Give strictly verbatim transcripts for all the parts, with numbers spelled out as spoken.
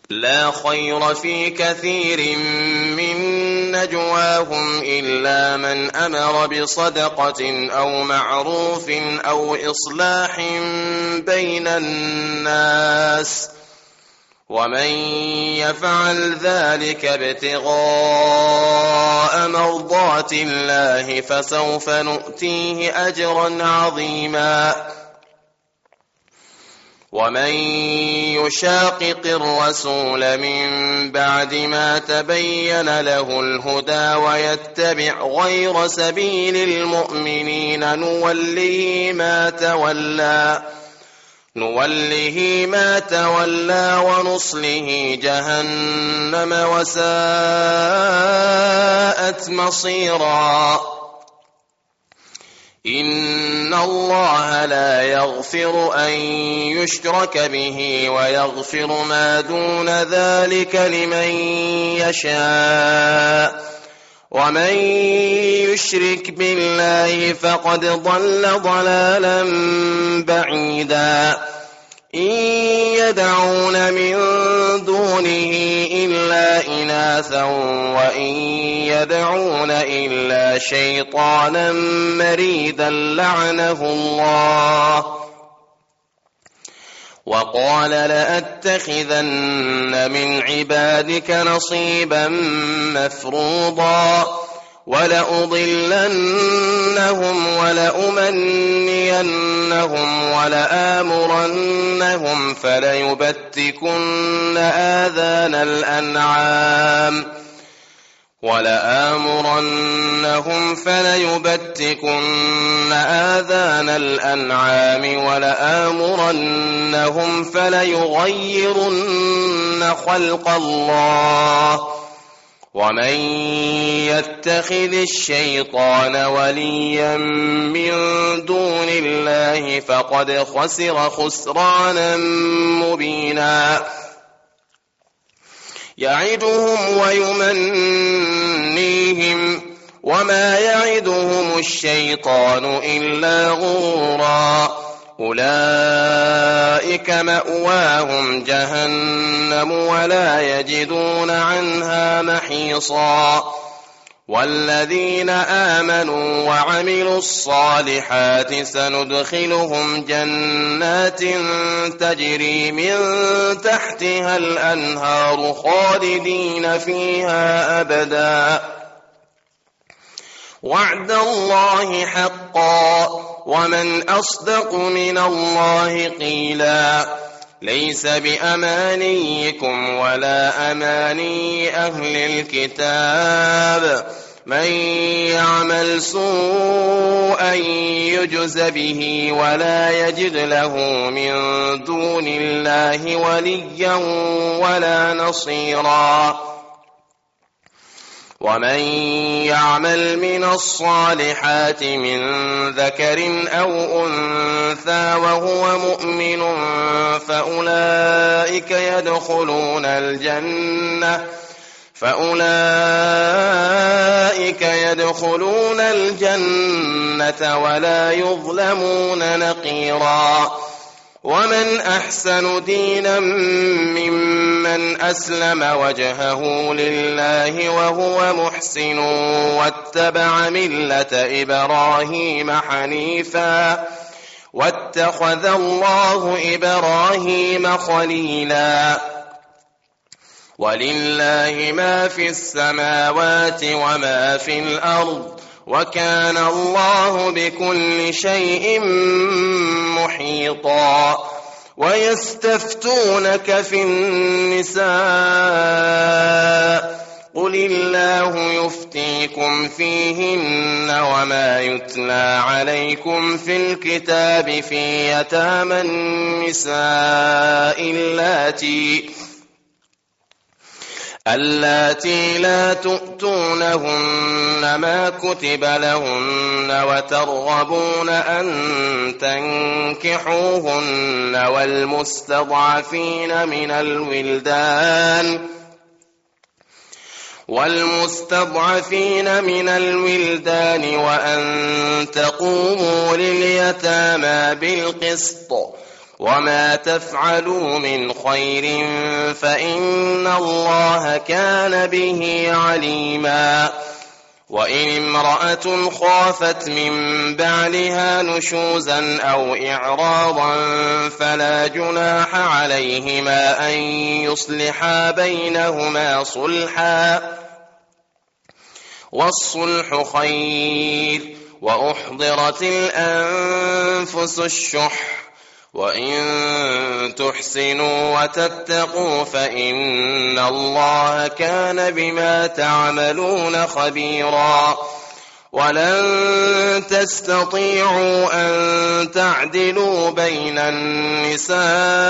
لا خير في كثير من نجواهم إلا من أمر بصدقة أو معروف أو إصلاح بين الناس، ومن يفعل ذلك ابتغاء مرضات الله فسوف نؤتيه أجرا عظيما. ومن يشاقق الرسول من بعد ما تبين له الهدى ويتبع غير سبيل المؤمنين نوله ما تولى نوله ما تولى ونصله جهنم وساءت مصيرا. إن الله لا يغفر أن يشرك به ويغفر ما دون ذلك لمن يشاء، ومن يشرك بالله فقد ضل ضلالا بعيدا. إن يدعون من دونه إلا إناثا وإن يدعون إلا شيطانا مريدا لعنه الله. وقال لأتخذن من عبادك نصيبا مفروضا ولأضلنهم ولأمنينهم ولآمرنهم فليبتكن آذان الأنعام ولآمرنهم فليبتكن آذان الأنعام ولآمرنهم فليغيرن خلق الله. ومن يتخذ الشيطان وليا من دون الله فقد خسر خسرانا مبينا. يعدهم ويمنيهم وما يعدهم الشيطان إلا غرورا. أولئك مأواهم جهنم ولا يجدون عنها محيصا. والذين آمنوا وعملوا الصالحات سندخلهم جنات تجري من تحتها الأنهار خالدين فيها أبدا. وعد الله حقا ومن أصدق من الله قيلا. ليس بأمانيكم ولا أماني أهل الكتاب. من يعمل سوءا يجز به ولا يجد له من دون الله وليا ولا نصيرا. ومن يعمل من الصالحات من ذكر أو أنثى وهو مؤمن فأولئك يدخلون الجنة فأولئك يدخلون الجنة ولا يظلمون نقيرا. ومن أحسن دينا ممن أسلم وجهه لله وهو محسن واتبع ملة إبراهيم حنيفا واتخذ الله إبراهيم خليلا. ولله ما في السماوات وما في الأرض وكان الله بكل شيء محيطا. ويستفتونك في النساء قل الله يفتيكم فيهن وما يتلى عليكم في الكتاب في يتامى النساء اللاتي اللاتي لا تؤتونهن ما كتب لهن وترغبون أن تنكحوهن والمستضعفين من الولدان والمستضعفين من الولدان وأن تقوموا لليتامى بالقسط وما تفعلوا من خير فإن الله كان به عليما. وإن امرأة خافت من بعلها نشوزا أو إعراضا فلا جناح عليهما أن يصلحا بينهما صلحا، والصلح خير، وأحضرت الأنفس الشح، وإن تحسنوا وتتقوا فإن الله كان بما تعملون خبيرا. ولن تستطيعوا أن تعدلوا بين النساء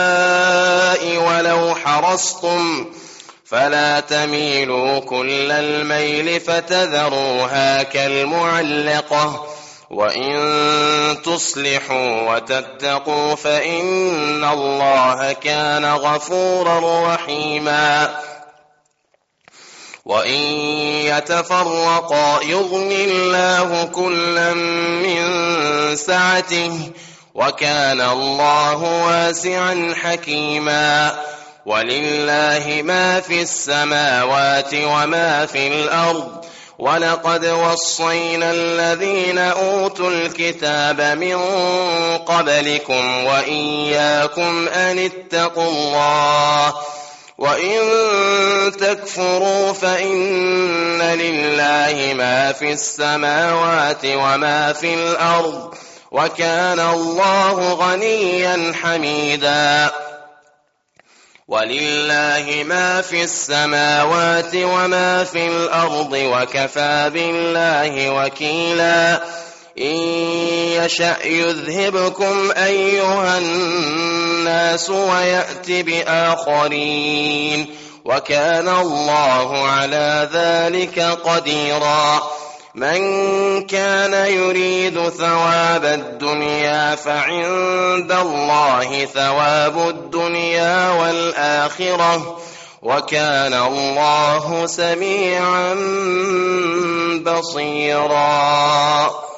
ولو حرصتم، فلا تميلوا كل الميل فتذروها كالمعلقة، وإن تصلحوا وتتقوا فإن الله كان غفورا رحيما. وإن يتفرقا يغن الله كلا من سعته، وكان الله واسعا حكيما. ولله ما في السماوات وما في الأرض، ولقد وصينا الذين أوتوا الكتاب من قبلكم وإياكم أن اتقوا الله، وإن تكفروا فإن لله ما في السماوات وما في الأرض، وكان الله غنيا حميدا. ولله ما في السماوات وما في الأرض، وكفى بالله وكيلا. إن يشأ يذهبكم أيها الناس ويأت بآخرين، وكان الله على ذلك قديرا. من كان يريد ثواب الدنيا فعند الله ثواب الدنيا والآخرة، وكان الله سميعا بصيرا.